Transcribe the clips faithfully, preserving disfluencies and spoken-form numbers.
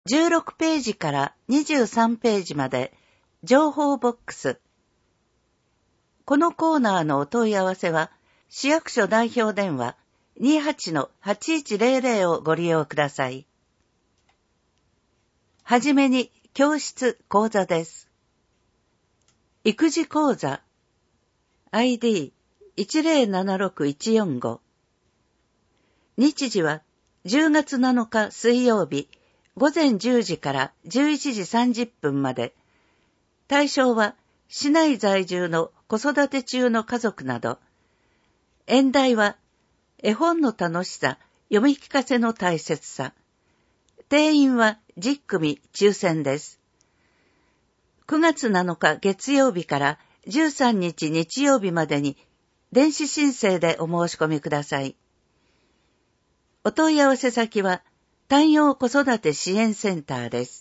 じゅうろくページからにじゅうさんページまで情報ボックス。このコーナーのお問い合わせは市役所代表電話 にじゅうはちのはちいちゼロゼロ をご利用ください。はじめに教室講座です。育児講座 アイディーいちゼロななろくいちよんご。日時はじゅうがつなのか水曜日ごぜんじゅうじからじゅういちじさんじゅっぷんまで。対象は市内在住の子育て中の家族など。演題は絵本の楽しさ、読み聞かせの大切さ。定員はじゅっくみ抽選です。くがつなのか月曜日からじゅうさんにち日曜日までに電子申請でお申し込みください。お問い合わせ先は単陽子育て支援センターです。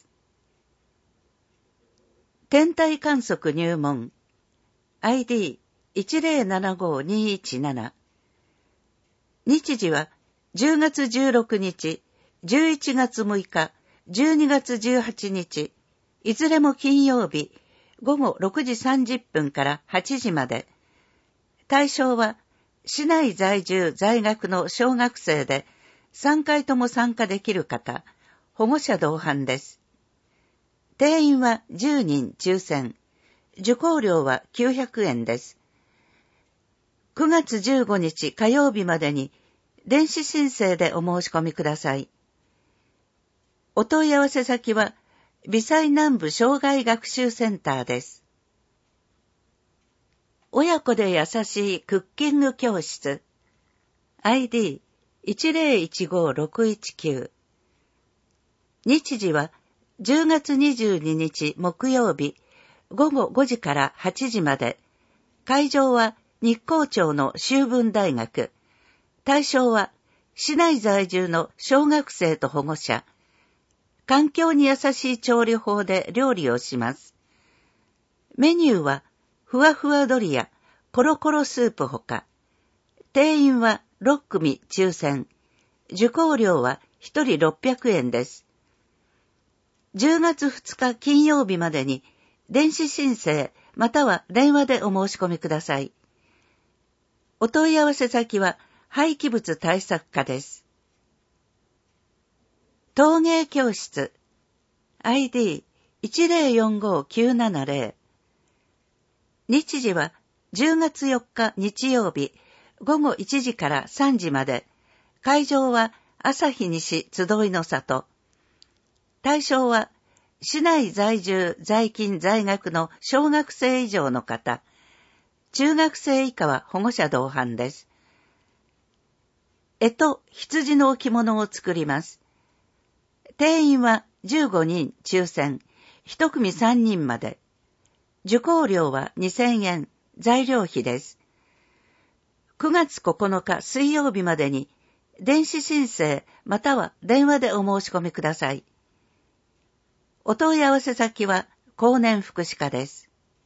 天体観測入門 アイディーいちゼロななごにいちなな。日時はじゅうがつじゅうろくにち、じゅういちがつむいか、じゅうにがつじゅうはちにち、いずれも金曜日、ごごろくじさんじゅっぷんからはちじまで。対象は市内在住在学の小学生でさんかいとも参加できる方、保護者同伴です。定員はじゅうにん抽選。受講料はきゅうひゃくえんです。くがつじゅうごにち火曜日までに電子申請でお申し込みください。お問い合わせ先は微細南部障害学習センターです。親子で優しいクッキング教室 アイディーいちゼロいちごろくいちきゅう。日時はじゅうがつにじゅうににち木曜日ごごごじからはちじまで。会場は日光町の修文大学。対象は市内在住の小学生と保護者。環境に優しい調理法で料理をします。メニューはふわふわドリア、コロコロスープほか。定員はろっくみ抽選。受講料はひとりろっぴゃくえんです。じゅうがつふつか金曜日までに電子申請または電話でお申し込みください。お問い合わせ先は廃棄物対策課です。陶芸教室 アイディーいちゼロよんごきゅうななゼロ。日時はじゅうがつよっか日曜日ごごいちじからさんじまで。会場は朝日西集いの里。対象は市内在住在勤在学の小学生以上の方。中学生以下は保護者同伴です。絵と羊の置物を作ります。定員はじゅうごにん抽選、いちくみさんにんまで。受講料はにせんえん、材料費です。くがつここのか水曜日までに電子申請または電話でお申し込みください。お問い合わせ先は高年福祉課です。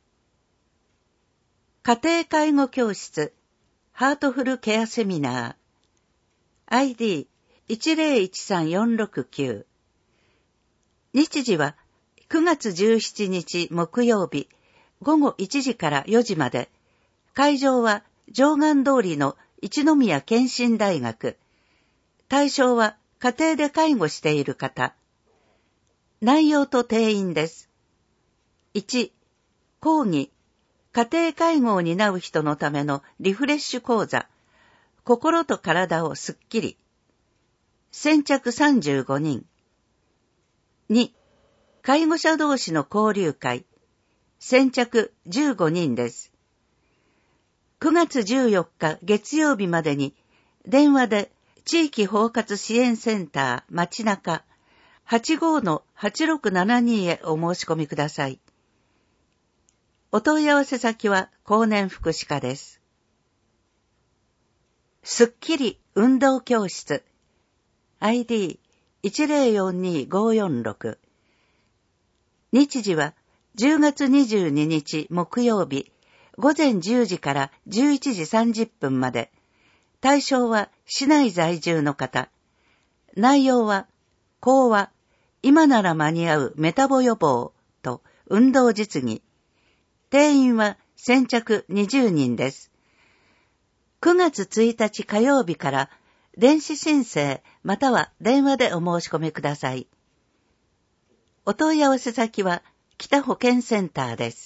家庭介護教室ハートフルケアセミナー アイディーいちゼロいちさんよんろくきゅう。日時はくがつじゅうしちにち木曜日ごごいちじからよじまで。会場は常願通りの一宮健診大学。対象は家庭で介護している方。内容と定員です。いち、講義、家庭介護を担う人のためのリフレッシュ講座、心と体をすっきり。先着さんじゅうごにん。に、介護者同士の交流会、先着じゅうごにんです。くがつじゅうよっか月曜日までに電話で地域包括支援センター街中 はちごのはちろくななに へお申し込みください。お問い合わせ先は高年福祉課です。すっきり運動教室 アイディーいちゼロよんにごよんろく。日時はじゅうがつにじゅうににち木曜日ごぜんじゅうじからじゅういちじさんじゅっぷんまで。対象は市内在住の方。内容は講話、 今なら間に合うメタボ予防と運動実技。定員は先着にじゅうにんです。くがつついたち火曜日から電子申請または電話でお申し込みください。お問い合わせ先は北保健センターです。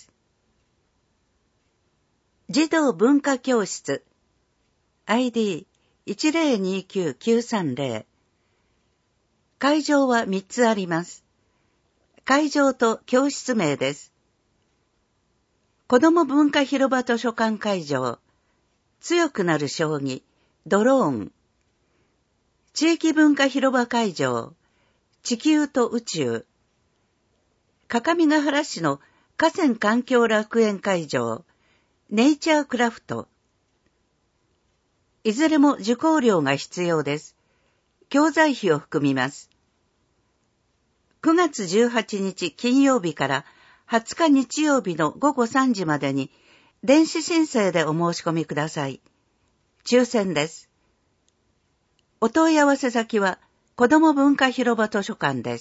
児童文化教室 アイディーいちゼロにきゅうきゅうさんゼロ 会場はみっつあります。会場と教室名です。子ども文化広場図書館会場、強くなる将棋、ドローン。地域文化広場会場、地球と宇宙。各務原市の河川環境楽園会場、ネイチャークラフト。いずれも受講料が必要です。教材費を含みます。くがつじゅうはちにち金曜日からはつか日曜日のごごさんじまでに電子申請でお申し込みください。抽選です。お問い合わせ先は子ども文化広場図書館です。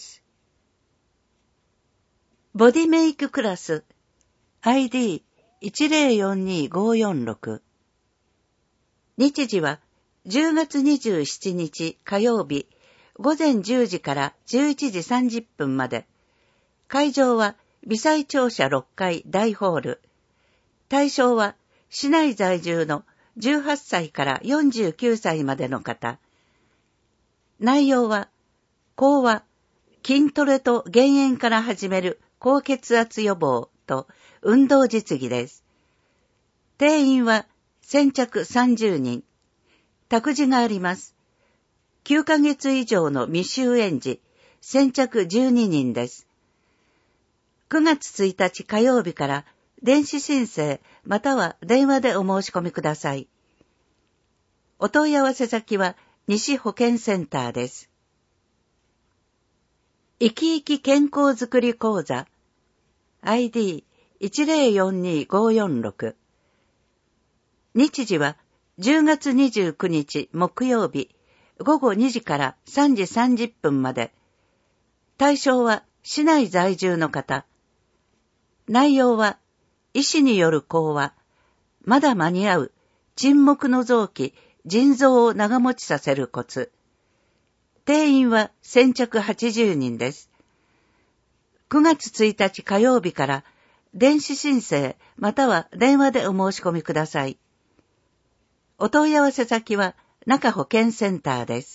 ボディメイククラス アイディーいちゼロよんにごよんろく 日時はじゅうがつにじゅうしちにち火曜日ごぜんじゅうじからじゅういちじさんじゅっぷんまで。会場は微細庁舎ろっかい大ホール。対象は市内在住のじゅうはっさいからよんじゅうきゅうさいまでの方。内容は講話、筋トレと減塩から始める高血圧予防と運動実技です。定員は先着さんじゅうにん。託児があります。きゅうかげつ以上の未就園児、先着じゅうににんです。くがつついたち火曜日から電子申請または電話でお申し込みください。お問い合わせ先は西保健センターです。生き生き健康づくり講座 アイディーいちゼロよんにごよんろく 日時はじゅうがつにじゅうくにち木曜日ごごにじからさんじさんじゅっぷんまで。対象は市内在住の方。内容は医師による講話、まだ間に合う沈黙の臓器、腎臓を長持ちさせるコツ。定員は先着はちじゅうにんです。くがつついたち火曜日から電子申請または電話でお申し込みください。お問い合わせ先は中保健センターです。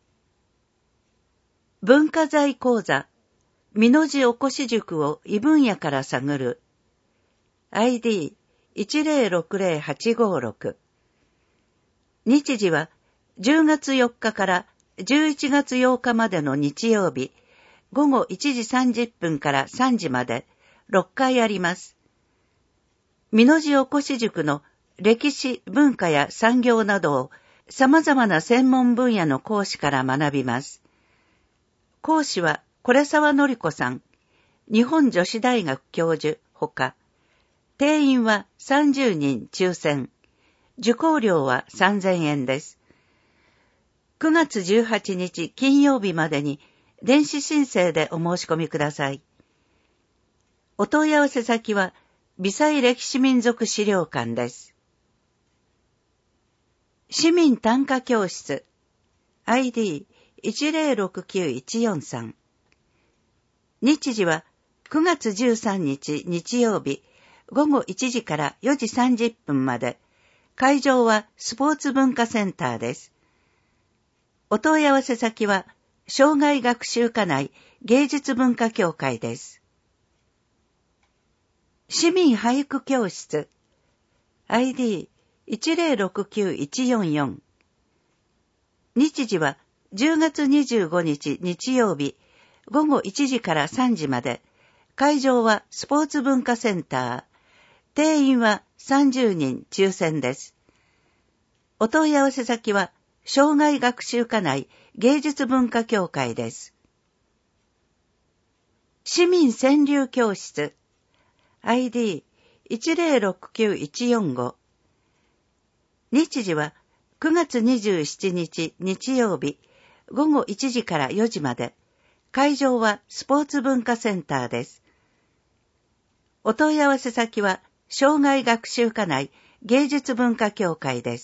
文化財講座美濃路おこし塾を異分野から探る アイディーいちゼロろくゼロはちごろく 日時はじゅうがつよっかからじゅういちがつようかまでの日曜日ごごいちじさんじゅっぷんからさんじまでろっかいあります。美濃路おこし塾の歴史、文化や産業などを様々な専門分野の講師から学びます。講師は是沢典子さん、日本女子大学教授ほか、定員はさんじゅうにん抽選、受講料はさんぜんえんです。くがつじゅうはちにち金曜日までに電子申請でお申し込みください。お問い合わせ先は微細歴史民族資料館です。市民短歌教室 アイディーいちゼロろくきゅういちよんさん 日時はくがつじゅうさんにち日曜日ごごいちじからよじさんじゅっぷんまで。会場はスポーツ文化センターです。お問い合わせ先は障害学習課内芸術文化協会です。市民俳句教室 アイディーいちゼロろくきゅういちよんよん 日時はじゅうがつにじゅうごにち日曜日ごごいちじからさんじまで。会場はスポーツ文化センター。定員はさんじゅうにん抽選です。お問い合わせ先は障害学習課内芸術文化協会です。市民川柳教室 アイディーいちゼロろくきゅういちよんご 日時はくがつにじゅうしちにち日曜日ごごいちじからよじまで。 会場はスポーツ文化センターです。お問い合わせ先は、障害学習課内芸術文化協会です。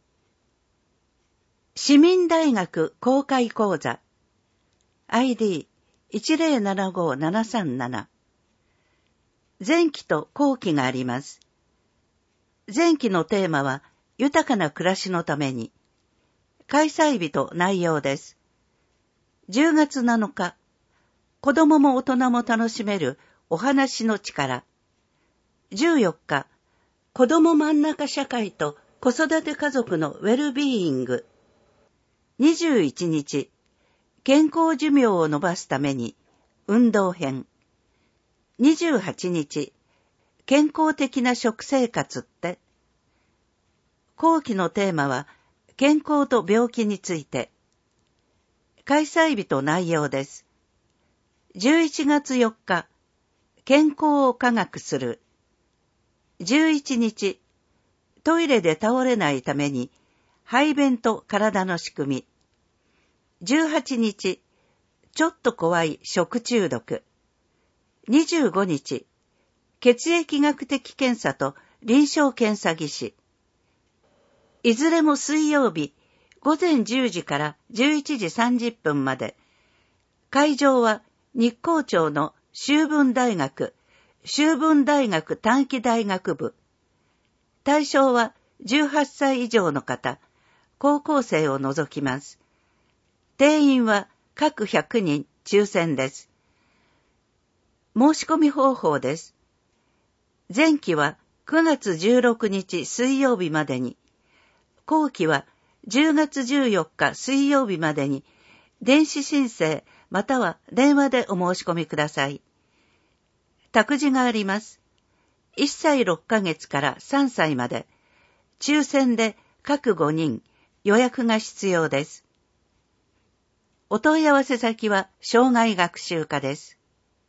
市民大学公開講座 アイディーいちゼロななごななさんなな 前期と後期があります。前期のテーマは豊かな暮らしのために。開催日と内容です。じゅうがつなのか、子供も大人も楽しめるお話の力。じゅうよっか、子供真ん中社会と子育て家族のウェルビーイング。にじゅういちにち、健康寿命を延ばすために運動編。にじゅうはちにち、健康的な食生活って。後期のテーマは健康と病気について。開催日と内容です。じゅういちがつよっか、健康を科学する。じゅういちにち、トイレで倒れないために排便と体の仕組み。じゅうはちにち、ちょっと怖い食中毒。にじゅうごにち、血液学的検査と臨床検査技師。いずれも水曜日、ごぜんじゅうじからじゅういちじさんじゅっぷんまで。会場は日光町の修文大学、修文大学短期大学部。対象はじゅうはっさい以上の方、高校生を除きます。定員は各ひゃくにん抽選です。申し込み方法です。前期はくがつじゅうろくにち水曜日までに、後期はじゅうがつじゅうよっか水曜日までに、電子申請または電話でお申し込みください。託児があります。いっさいろっかげつからさんさいまで、抽選で各ごにん、予約が必要です。お問い合わせ先は障害学習課です。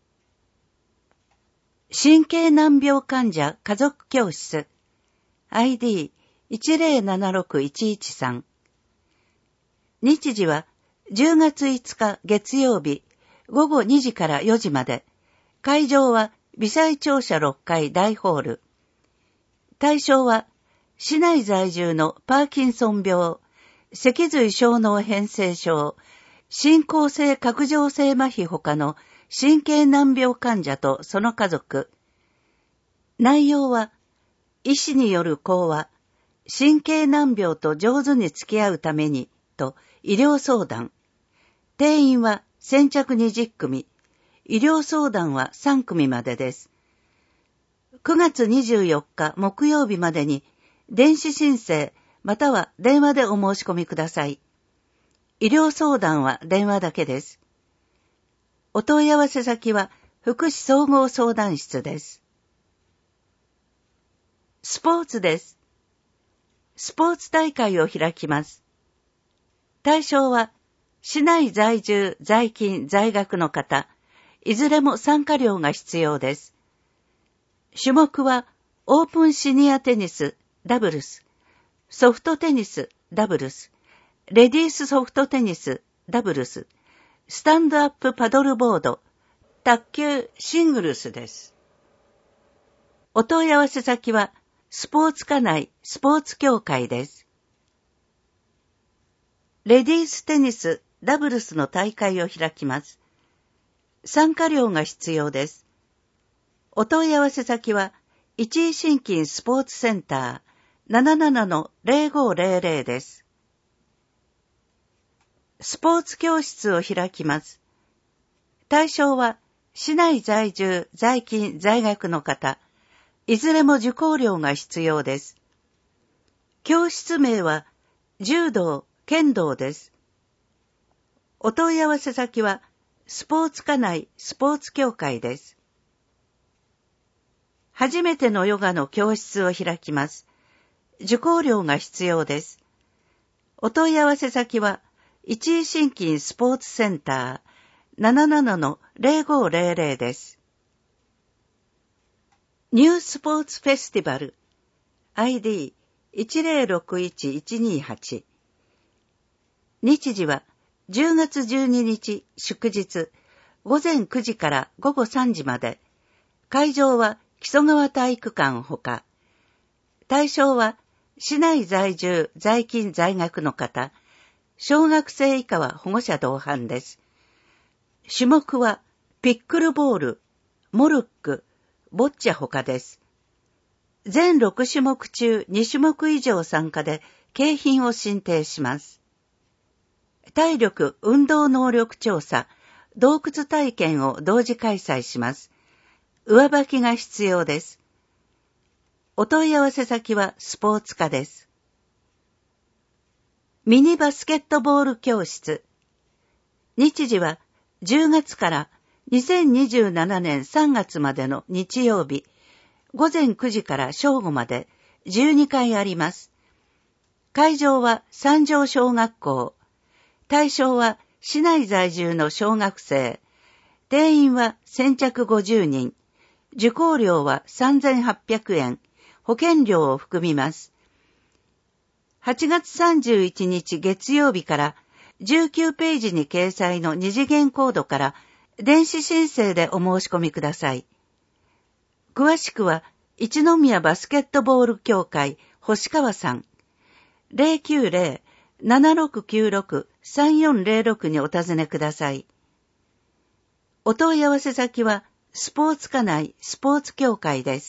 神経難病患者家族教室 アイディーいちゼロななろくいちいちさん。日時はじゅうがついつか月曜日ごごにじからよじまで。会場は微細庁舎ろっかい大ホール。対象は市内在住のパーキンソン病、脊髄小脳変性症、進行性核状性麻痺ほかの神経難病患者とその家族。内容は、医師による講話、神経難病と上手に付き合うために、と医療相談。定員は先着にじゅっくみ、医療相談はさんくみまでです。くがつにじゅうよっか木曜日までに、電子申請または電話でお申し込みください。医療相談は電話だけです。お問い合わせ先は福祉総合相談室です。スポーツです。スポーツ大会を開きます。対象は市内在住、在勤、在学の方、いずれも参加料が必要です。種目はオープンシニアテニス、ダブルス、ソフトテニス、ダブルス、レディースソフトテニス、ダブルス、スタンドアップパドルボード、卓球シングルスです。お問い合わせ先は、スポーツ課内スポーツ協会です。レディーステニス、ダブルスの大会を開きます。参加料が必要です。お問い合わせ先は、一井新金スポーツセンター ななななのゼロごゼロゼロ です。スポーツ教室を開きます。対象は、市内在住、在勤、在学の方、いずれも受講料が必要です。教室名は、柔道、剣道です。お問い合わせ先は、スポーツ課内スポーツ協会です。初めてのヨガの教室を開きます。受講料が必要です。お問い合わせ先は、一井新金スポーツセンター ななななのゼロごゼロゼロ です。ニュースポーツフェスティバル アイディーいちゼロろくいちいちにはち。日時はじゅうがつじゅうににち祝日、ごぜんくじからごごさんじまで、会場は木曽川体育館ほか、対象は市内在住在勤在学の方、小学生以下は保護者同伴です。種目はピックルボール、モルック、ボッチャほかです。全ろくしゅもく中にしゅもく以上参加で景品を進呈します。体力・運動能力調査、洞窟体験を同時開催します。上履きが必要です。お問い合わせ先はスポーツ課です。ミニバスケットボール教室。日時はじゅうがつからにせんにじゅうななねんさんがつまでの日曜日、ごぜんくじから正午までじゅうにかいあります。会場は三条小学校。対象は市内在住の小学生。定員は先着ごじゅうにん。受講料はさんぜんはっぴゃくえん。保険料を含みます。はちがつさんじゅういちにち月曜日からじゅうきゅうページに掲載の二次元コードから電子申請でお申し込みください。詳しくは、一宮バスケットボール協会、星川さん、ゼロきゅうゼロ ななろくきゅうろく さんよんゼロろくにお尋ねください。お問い合わせ先は、スポーツ課内スポーツ協会です。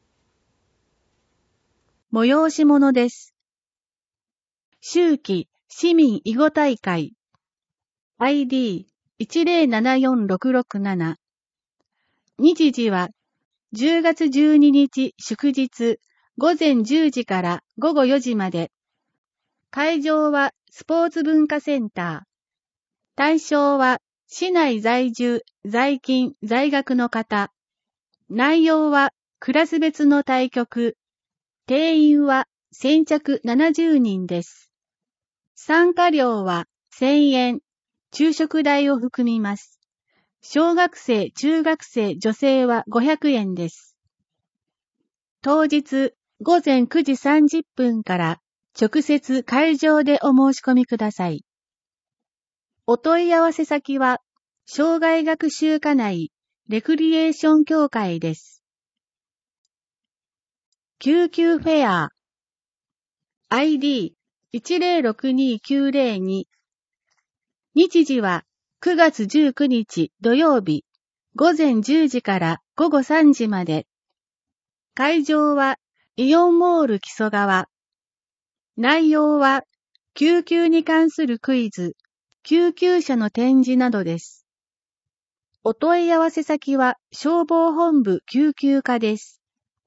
催し物です。秋季市民囲碁大会 アイディーいちゼロななよんろくろくなな 日時はじゅうがつじゅうににち祝日ごぜんじゅうじからごごよじまで。会場はスポーツ文化センター。対象は市内在住、在勤、在学の方。内容はクラス別の対局。定員は先着ななじゅうにんです。参加料はせんえん。昼食代を含みます。小学生、中学生、女性はごひゃくえんです。当日ごぜんくじさんじゅっぷんから直接会場でお申し込みください。お問い合わせ先は、生涯学習課内レクリエーション協会です。救急フェア アイディーいちゼロろくにきゅうゼロに 日時はくがつじゅうくにち土曜日ごぜんじゅうじからごごさんじまで。会場はイオンモール木曽川。内容は救急に関するクイズ、救急車の展示などです。お問い合わせ先は消防本部救急課です。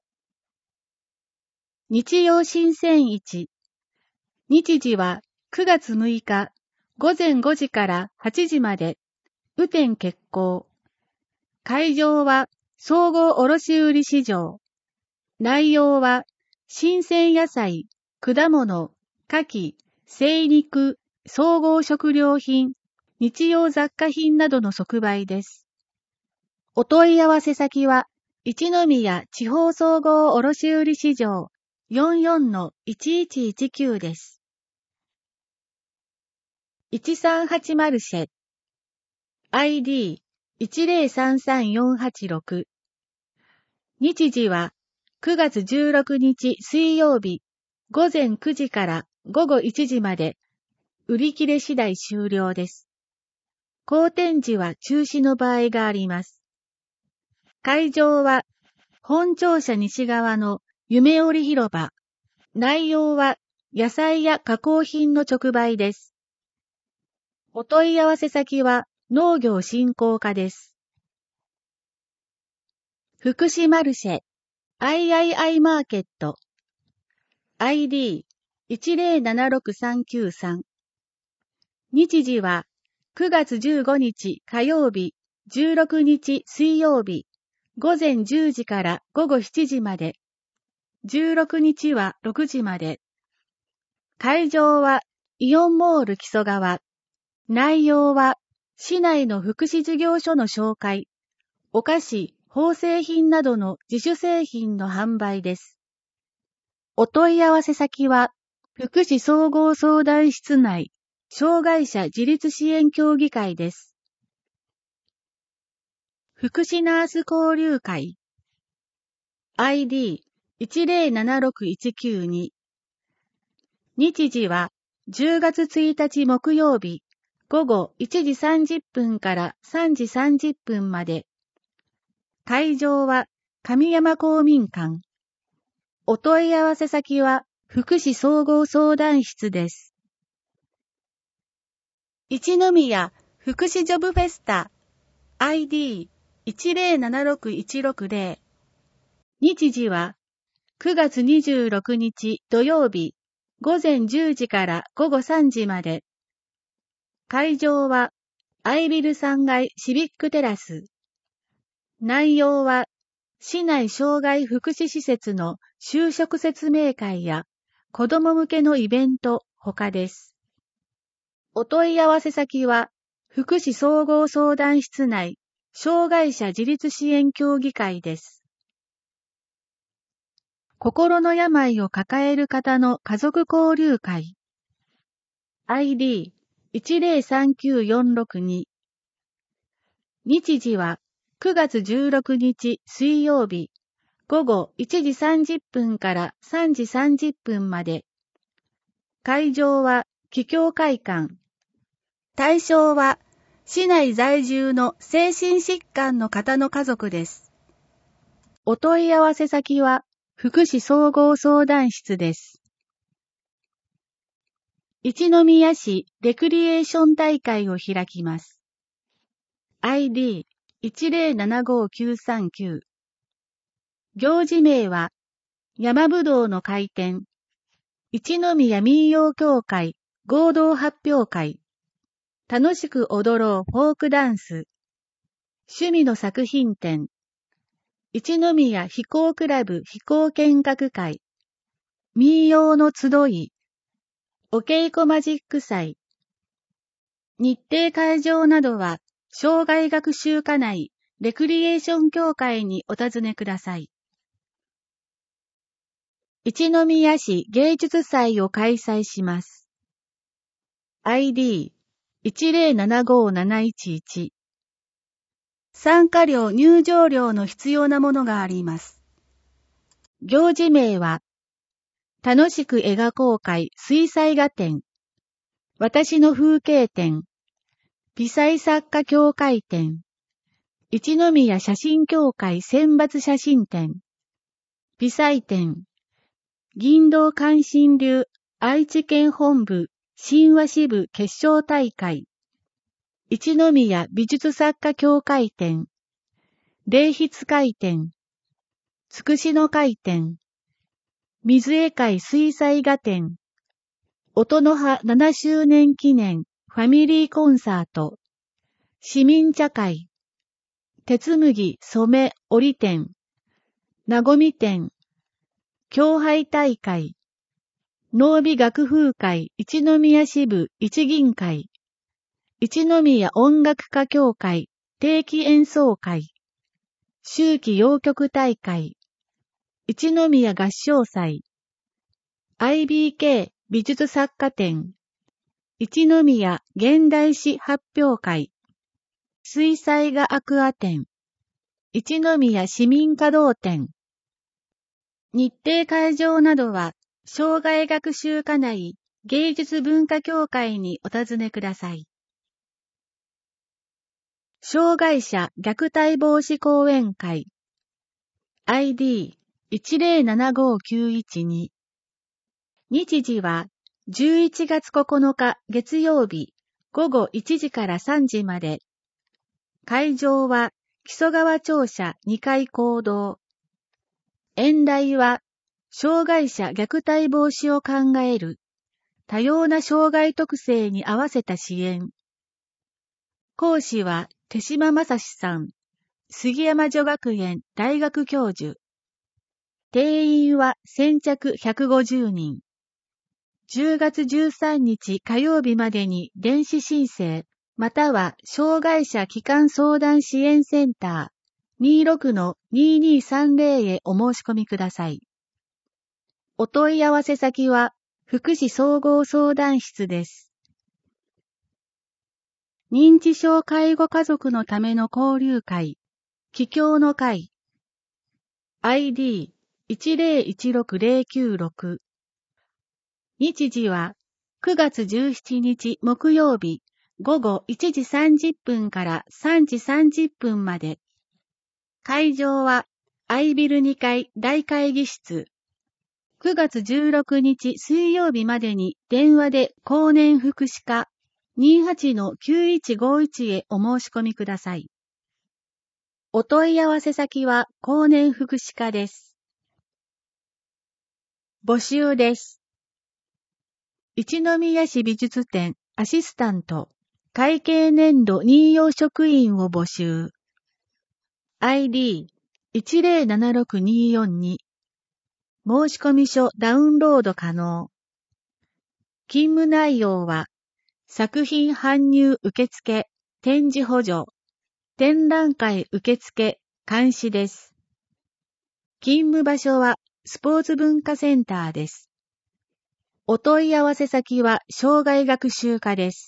日曜新鮮市。日時はくがつむいかごぜんごじからはちじまで。雨天決行。会場は総合卸売市場。内容は新鮮野菜、果物、牡蠣、精肉、総合食料品、日用雑貨品などの即売です。お問い合わせ先は一宮地方総合卸売市場 よんよんのいちいちいちきゅう です。いちさんはちマルシェ アイディーいちゼロさんさんよんはちろく 日時はくがつじゅうろくにち水曜日ごぜんくじからごごいちじまで。売り切れ次第終了です。後展示は中止の場合があります。会場は本庁舎西側の夢織広場。内容は野菜や加工品の直売です。お問い合わせ先は農業振興課です。福祉マルシェ アイアイアイ マーケット アイディーいちゼロななろくさんきゅうさん 日時はくがつじゅうごにち火曜日じゅうろくにち水曜日ごぜんじゅうじからごごしちじまで。じゅうろくにちはろくじまで。会場はイオンモール木曽川。内容は市内の福祉事業所の紹介、お菓子、縫製品などの自主製品の販売です。お問い合わせ先は福祉総合相談室内障害者自立支援協議会です。福祉ナース交流会 アイディーいちゼロななろくいちきゅうに 日時はじゅうがつついたち木曜日午後いちじさんじゅっぷんからさんじさんじゅっぷんまで。会場は上山公民館。お問い合わせ先は福祉総合相談室です。一宮福祉ジョブフェスタ アイディーいちゼロななろくいちろくゼロ 日時はくがつにじゅうろくにち土曜日午前じゅうじから午後さんじまで。会場はアイビルさんがいシビックテラス。内容は市内障害福祉施設の就職説明会や子ども向けのイベント他です。お問い合わせ先は福祉総合相談室内障害者自立支援協議会です。心の病を抱える方の家族交流会 アイディーいちゼロさんきゅうよんろくに 日時はくがつじゅうろくにち水曜日午後いちじさんじゅっぷんからさんじさんじゅっぷんまで。会場は桔梗会館。対象は市内在住の精神疾患の方の家族です。お問い合わせ先は福祉総合相談室です。一宮市レクリエーション大会を開きます。アイディーいちゼロななごきゅうさんきゅう 行事名は山ぶどうの開店一宮民謡協会合同発表会楽しく踊ろうフォークダンス趣味の作品展一宮飛行クラブ飛行見学会民謡の集いお稽古マジック祭日程会場などは障害学習課内レクリエーション協会にお尋ねください。一宮市芸術祭を開催します。アイディーいちゼロななごなないちいち 参加料入場料の必要なものがあります。行事名は楽しく描こう会水彩画展私の風景展微細作家協会展一宮写真協会選抜写真展微細展銀道関心流愛知県本部神話支部決勝大会一宮美術作家協会展霊筆会展つくしの会展水絵会水彩画展音の葉ななしゅうねん記念ファミリーコンサート市民茶会鉄麦染織展なごみ展協拝大会能美学風会一宮支部一銀会一宮音楽家協会定期演奏会秋季洋曲大会一宮合唱祭 アイビーケー 美術作家展一宮現代詩発表会水彩画アクア展一宮市民稼働展日程会場などは障害学習課内芸術文化協会にお尋ねください。障害者虐待防止講演会 アイディーいちゼロななごきゅういちに 日時はじゅういちがつここのか月曜日午後いちじからさんじまで。会場は木曽川庁舎にかい講堂。演題は障害者虐待防止を考える多様な障害特性に合わせた支援。講師は手島正史さん、杉山女学園大学教授。定員は先着ひゃくごじゅうにん。じゅうがつじゅうさんにち火曜日までに電子申請、または障害者基幹相談支援センター にじゅうろくのにじゅうにさんぜろ へお申し込みください。お問い合わせ先は福祉総合相談室です。 認知症介護家族のための交流会、帰郷の会、アイディーいちゼロいちろくゼロきゅうろく。日時はくがつじゅうしちにち木曜日午後いちじさんじゅっぷんからさんじさんじゅっぷんまで。会場はアイビルにかい大会議室。くがつじゅうろくにち水曜日までに電話で後年福祉課 にはちのきゅういちごいち へお申し込みください。お問い合わせ先は後年福祉課です。募集です。一宮市美術展アシスタント会計年度任用職員を募集。アイディーいちゼロななろくにーよんに。申込書ダウンロード可能。勤務内容は作品搬入受付、展示補助、展覧会受付、監視です。勤務場所はスポーツ文化センターです。お問い合わせ先は生涯学習課です。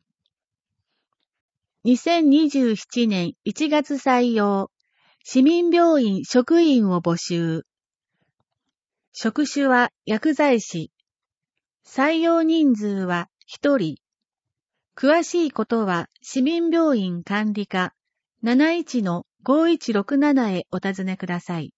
にせんにじゅうななねんいちがつ採用、市民病院職員を募集。職種は薬剤師。採用人数はひとり。詳しいことは市民病院管理課 なないちのごいちろくなな へお尋ねください。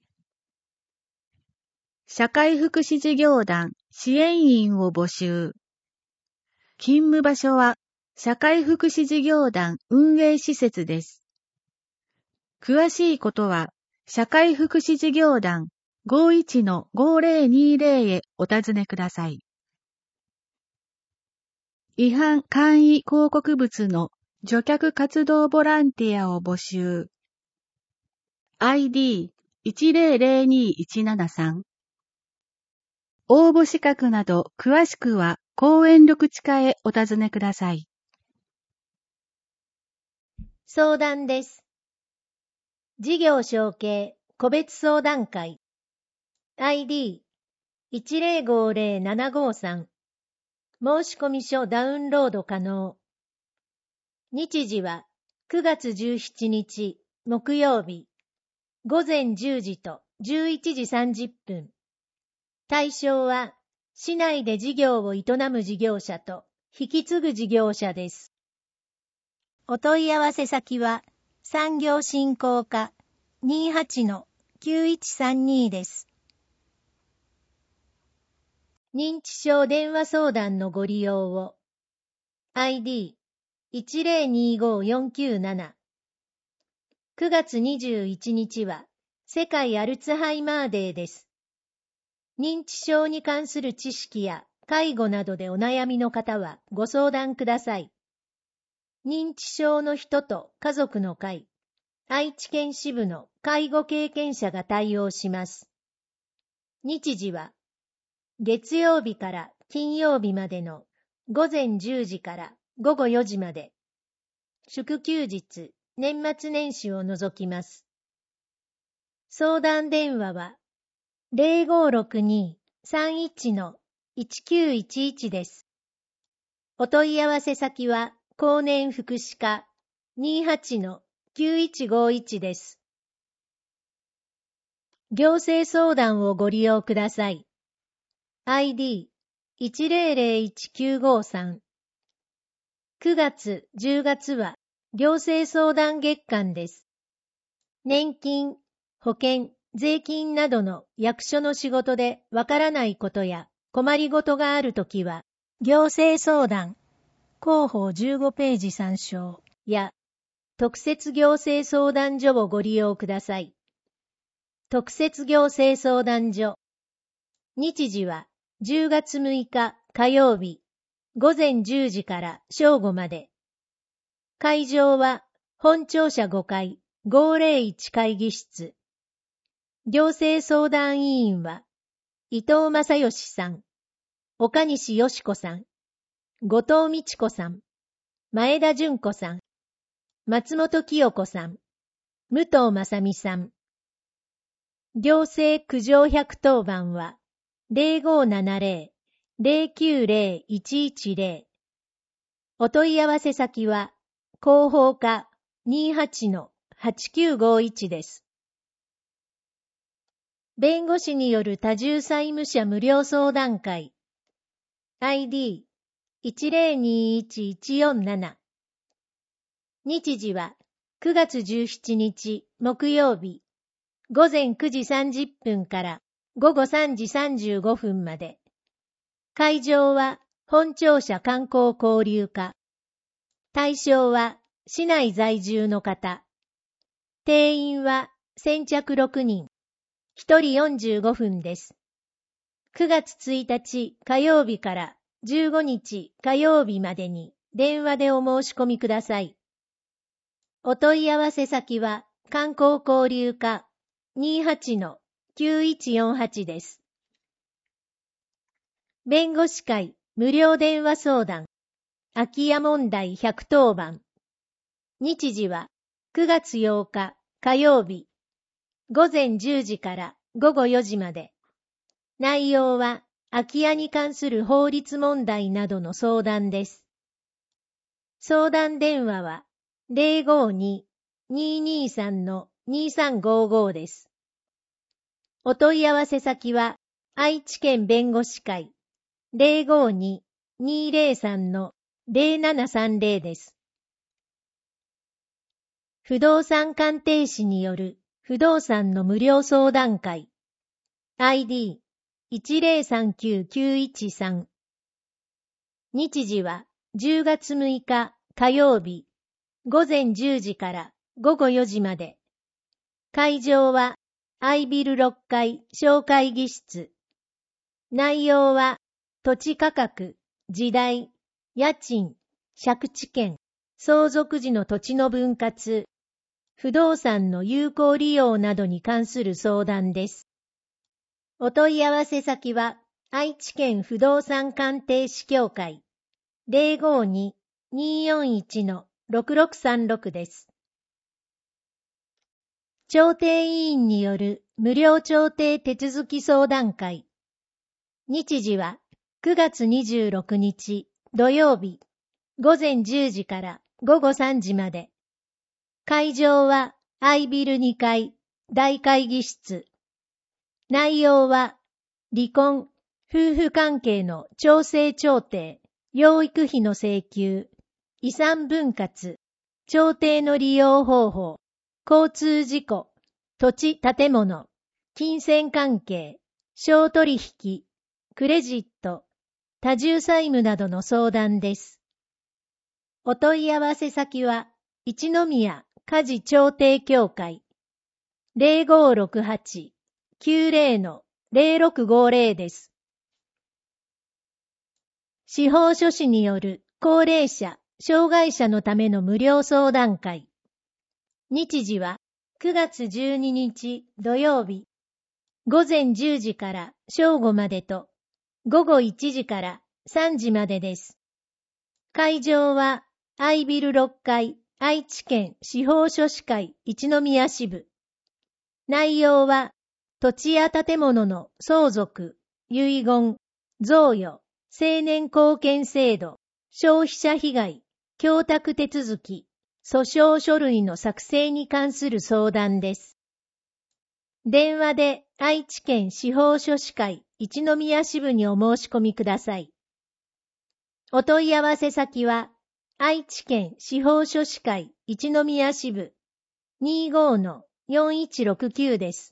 社会福祉事業団支援員を募集。勤務場所は社会福祉事業団運営施設です。詳しいことは社会福祉事業団 ごいちのごゼロにゼロ へお尋ねください。違反簡易広告物の除却活動ボランティアを募集。アイディーいちゼロゼロにいちななさん。応募資格など詳しくは公園緑地課へお尋ねください。 相談です。事業承継個別相談会 アイディーいちゼロごゼロななごさん。申込書ダウンロード可能。日時はくがつじゅうしちにち木曜日ごぜんじゅうじとじゅういちじさんじゅっぷん。対象は市内で事業を営む事業者と引き継ぐ事業者です。お問い合わせ先は産業振興課 にはちのきゅういちさんに です。認知症電話相談のご利用を アイディーいちゼロにごよんきゅうなな。くがつにじゅういちにちは世界アルツハイマーデーです。認知症に関する知識や介護などでお悩みの方はご相談ください。認知症の人と家族の会、愛知県支部の介護経験者が対応します。日時は月曜日から金曜日までのごぜんじゅうじからごごよじまで。祝休日、年末年始を除きます。相談電話はゼロごろくにさんいちのいちきゅういちいちです。お問い合わせ先は後年福祉課 にはちのきゅういちごいち です。行政相談をご利用ください。アイディーいちゼロゼロいちきゅうごさん。くがつ、じゅうがつは行政相談月間です。年金、保険、税金などの役所の仕事でわからないことや困りごとがあるときは、行政相談、広報じゅうごページ参照や特設行政相談所をご利用ください。特設行政相談所。日時はじゅうがつむいか火曜日、ごぜんじゅうじから正午まで。会場は本庁舎ごかいごぜろいち会議室。行政相談委員は伊藤正義さん、岡西よし子さん、後藤美智子さん、前田純子さん、松本清子さん、武藤正美さん。行政苦情ひゃくとおばんはゼロごななゼロ ゼロきゅうゼロいちいちゼロ。 お問い合わせ先は、広報課 にじゅうはちのはちきゅうごいち です。弁護士による多重債務者無料相談会 アイディーいちゼロにいちいちよんなな 日時はくがつじゅうしちにち木曜日ごぜんくじさんじゅっぷんからごごさんじさんじゅうごふんまで。会場は本庁舎観光交流課。対象は市内在住の方。定員は先着ろくにん。ひとりよんじゅうごふんです。くがつついたち火曜日からじゅうごにち火曜日までに電話でお申し込みください。お問い合わせ先は観光交流課 にじゅうはちのきゅういちよんはち です。弁護士会無料電話相談空き家問題ひゃくとおばん。日時はくがつようか火曜日ごぜんじゅうじからごごよじまで。内容は空き家に関する法律問題などの相談です。相談電話は ゼロごに にーにーさん にーさんごーごー です。お問い合わせ先は愛知県弁護士会 ゼロごに にーゼロさん ゼロななさんゼロ です。不動産鑑定士による不動産の無料相談会 アイディーいちゼロさんきゅうきゅういちさん。日時はじゅうがつむいか火曜日ごぜんじゅうじからごごよじまで。会場はアイビルろっかい小会議室。内容は土地価格、時代、家賃、借地権、相続時の土地の分割、不動産の有効利用などに関する相談です。お問い合わせ先は愛知県不動産鑑定士協会 ゼロごに にーよんいち ろくろくさんろく です。調停委員による無料調停手続き相談会。日時はくがつにじゅうろくにち土曜日ごぜんじゅうじからごごさんじまで。会場はアイビルにかい大会議室。内容は離婚、夫婦関係の調整調停、養育費の請求、遺産分割、調停の利用方法、交通事故、土地建物、金銭関係、商取引、クレジット、多重債務などの相談です。お問い合わせ先は一宮家事調停協会 ゼロごろくはち きゅうゼロ ゼロろくごゼロ です。司法書士による高齢者、障害者のための無料相談会。日時はくがつじゅうににち土曜日ごぜんじゅうじから正午までとごごいちじからさんじまでです。会場はアイビルろっかい愛知県司法書士会一宮支部。内容は土地や建物の相続、遺言、贈与、成年後見制度、消費者被害、供託手続き、訴訟書類の作成に関する相談です。電話で愛知県司法書士会一宮支部にお申し込みください。お問い合わせ先は愛知県司法書士会一宮支部 にじゅうごのよんいちろくきゅう です。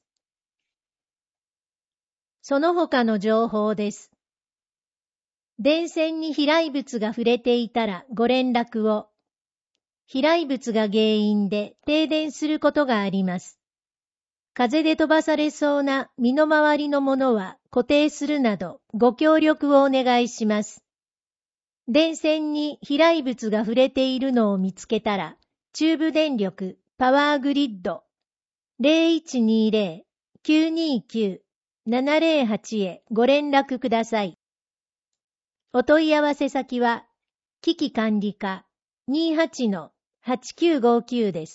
その他の情報です。電線に飛来物が触れていたらご連絡を。飛来物が原因で停電することがあります。風で飛ばされそうな身の回りのものは固定するなどご協力をお願いします。電線に飛来物が触れているのを見つけたら、中部電力パワーグリッド ゼロいちにゼロ きゅうにきゅう ななゼロはち へご連絡ください。お問い合わせ先は、危機管理課 にじゅうはちのはちきゅうごきゅう です。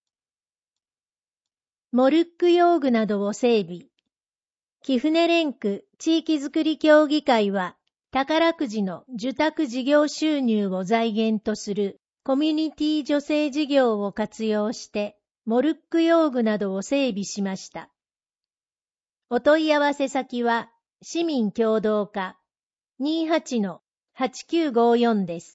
モルック用具などを整備。貴船連区地域づくり協議会は、 宝くじの受託事業収入を財源とするコミュニティ助成事業を活用して、モルック用具などを整備しました。お問い合わせ先は、市民協同課 にじゅうはちのはちきゅうごよん です。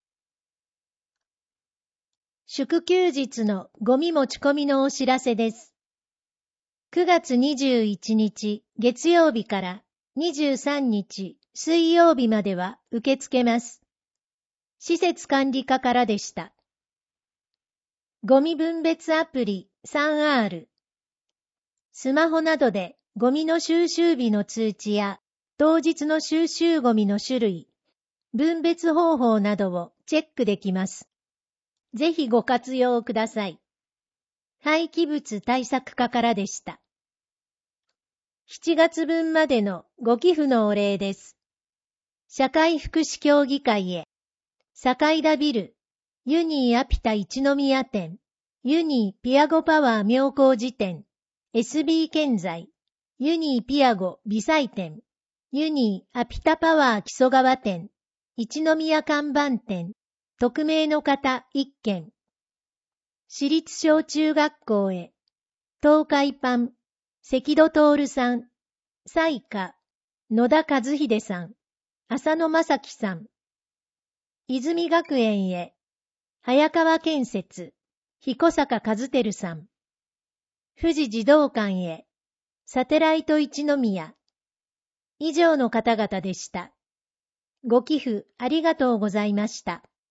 祝休日のゴミ持ち込みのお知らせです。くがつにじゅういちにち月曜日からにじゅうさんにち水曜日までは受け付けます。施設管理課からでした。ゴミ分別アプリ スリーアール。スマホなどでゴミの収集日の通知や当日の収集ゴミの種類、分別方法などをチェックできます。ぜひご活用ください。廃棄物対策課からでした。しちがつぶんまでのご寄付のお礼です。社会福祉協議会へ、坂井田ビル、ユニーアピタ一宮店、ユニーピアゴパワー妙高寺店、エスビー 建材、ユニーピアゴ微細店、ユニーアピタパワー木曽川店、一宮看板店、匿名の方いっけん。私立小中学校へ、東海パン、関戸徹さん、彩花、野田和秀さん、浅野正樹さん。泉学園へ、早川建設、彦坂和輝さん。富士児童館へ、サテライト一宮。以上の方々でした。ご寄付ありがとうございました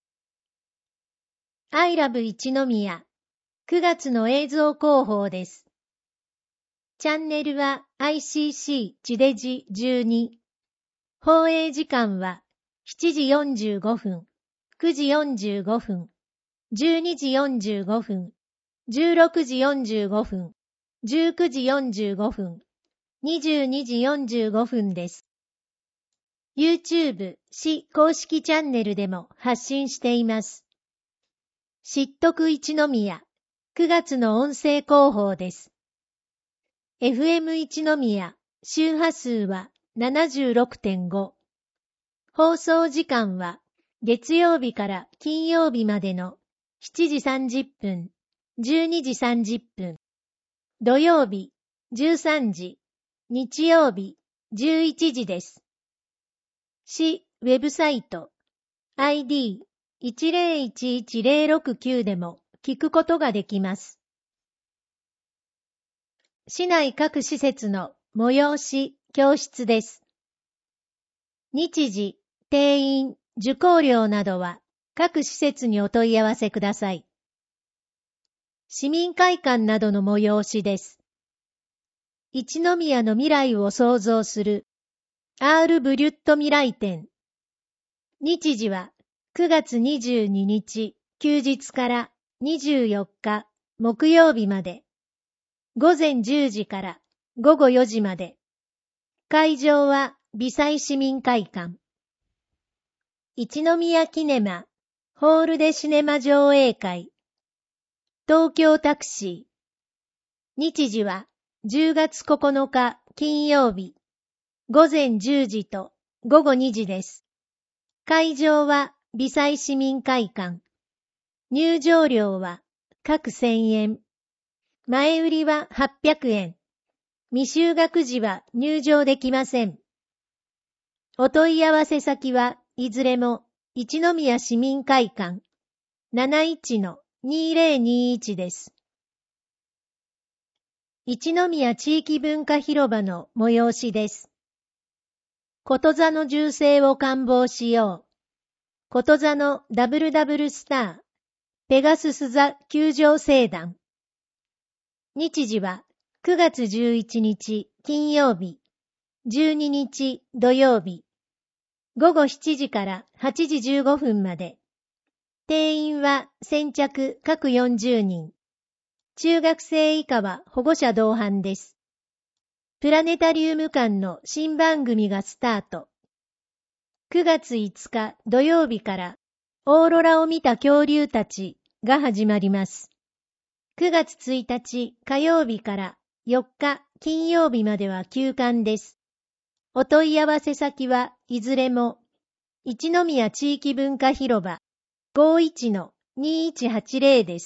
。I love 一宮、くがつの映像広報です。チャンネルは アイシーシー 地デジじゅうに。放映時間はしちじよんじゅうごふん、くじよんじゅうごふん、じゅうにじよんじゅうごふん、じゅうろくじよんじゅうごふん、じゅうくじよんじゅうごふん、にじゅうにじよんじゅうごふんです。YouTube 市公式チャンネルでも発信しています。知得一宮、くがつの音声広報です。エフエム 一宮、周波数は ななじゅうろくてんご。放送時間は月曜日から金曜日までのしちじさんじゅっぷん、じゅうにじさんじゅっぷん、土曜日じゅうさんじ、日曜日じゅういちじです。市ウェブサイト アイディーいちゼロいちいちゼロろくきゅう でも聞くことができます。市内各施設の催し、教室です。日時、定員、受講料などは各施設にお問い合わせください。市民会館などの催しです。一宮の未来を創造する アール ブリュット未来展。日時はくがつにじゅうににち休日からにじゅうよっか木曜日まで。ごぜんじゅうじからごごよじまで。会場は微細市民会館。一宮キネマ、ホールでシネマ上映会。東京タクシー。日時はじゅうがつここのか金曜日。ごぜんじゅうじとごごにじです。会場は微細市民会館。入場料は各せんえん。前売りははっぴゃくえん。未就学時は入場できません。お問い合わせ先はいずれも一宮市民会館 なないちのにぜろにいち です。一宮地域文化広場の催しです。ことざの銃声を観望しよう。ことざのダブルダブルスター、ペガスス座球場聖団。日時はくがつじゅういちにち金曜日、じゅうににち土曜日、ごごしちじからはちじじゅうごふんまで。定員は先着各よんじゅうにん。中学生以下は保護者同伴です。プラネタリウム館の新番組がスタート。くがついつか土曜日からオーロラを見た恐竜たちが始まります。くがつついたち火曜日からよっか金曜日までは休館です。お問い合わせ先はいずれも一宮地域文化広場 ごいちのにいちはちゼロ です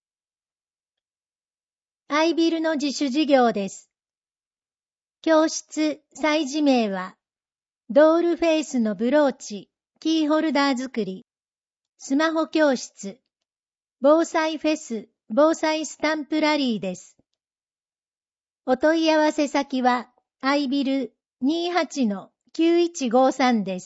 。I ビルの自主事業です。教室、催事名は、ドールフェイスのブローチ、キーホルダー作り、スマホ教室、防災フェス、防災スタンプラリーです。お問い合わせ先は、I ビル にじゅうはちのきゅういちごさん です。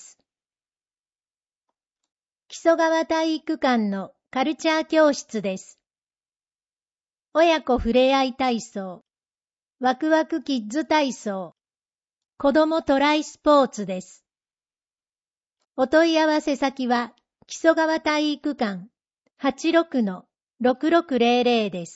木曽川体育館のカルチャー教室です。親子ふれあい体操、ワクワクキッズ体操、子どもトライスポーツです。お問い合わせ先は、木曽川体育館 はちろくのろくろくゼロゼロ です。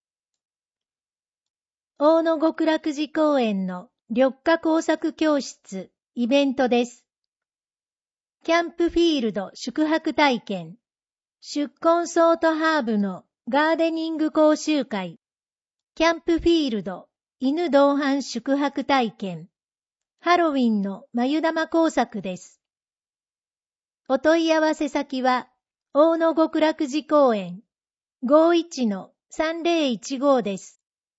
大野極楽寺公園の緑化工作教室、イベントです。キャンプフィールド宿泊体験、出根ソートハーブのガーデニング講習会、キャンプフィールド犬同伴宿泊体験、ハロウィンの眉玉工作です。お問い合わせ先は、大野極楽寺公園 ごいちのさんぜろいちご です。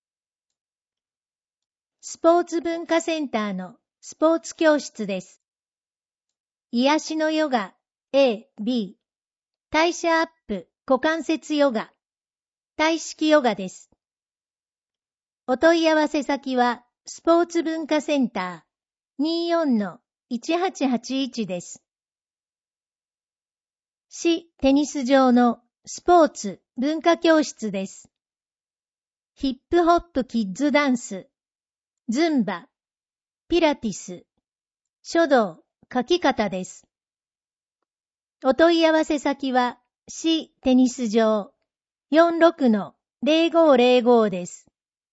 スポーツ文化センターのスポーツ教室です。癒しのヨガ A、B、代謝アップ、股関節ヨガ、体式ヨガです。お問い合わせ先は、スポーツ文化センター にじゅうよんのいちはちはちいち です。市テニス場のスポーツ文化教室です。ヒップホップキッズダンス、ズンバ、ピラティス、書道、書き方です。お問い合わせ先は、市テニス場 よんじゅうろくのぜろごぜろご です。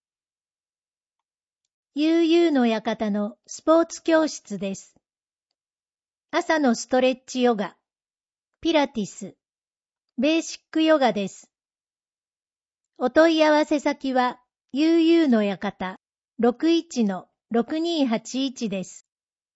悠々の館のスポーツ教室です。朝のストレッチヨガ、ピラティス、ベーシックヨガです。お問い合わせ先は、悠々の館 ろくいちのろくにはちいち です。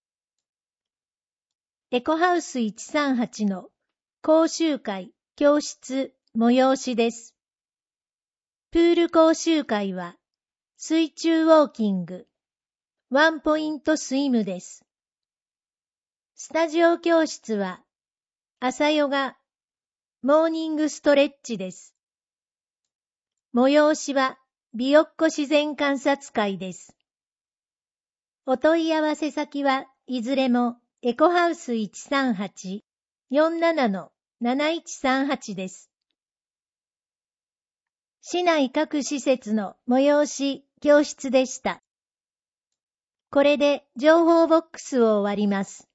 エコハウスいちさんはちの講習会、教室、催しです。プール講習会は、水中ウォーキング、ワンポイントスイムです。スタジオ教室は、朝ヨガ、モーニングストレッチです。催しは、ビヨッコ自然観察会です。お問い合わせ先はいずれもエコハウスいちさんはち よんじゅうななのなないちさんはちです。市内各施設の催し、教室でした。これで情報ボックスを終わります。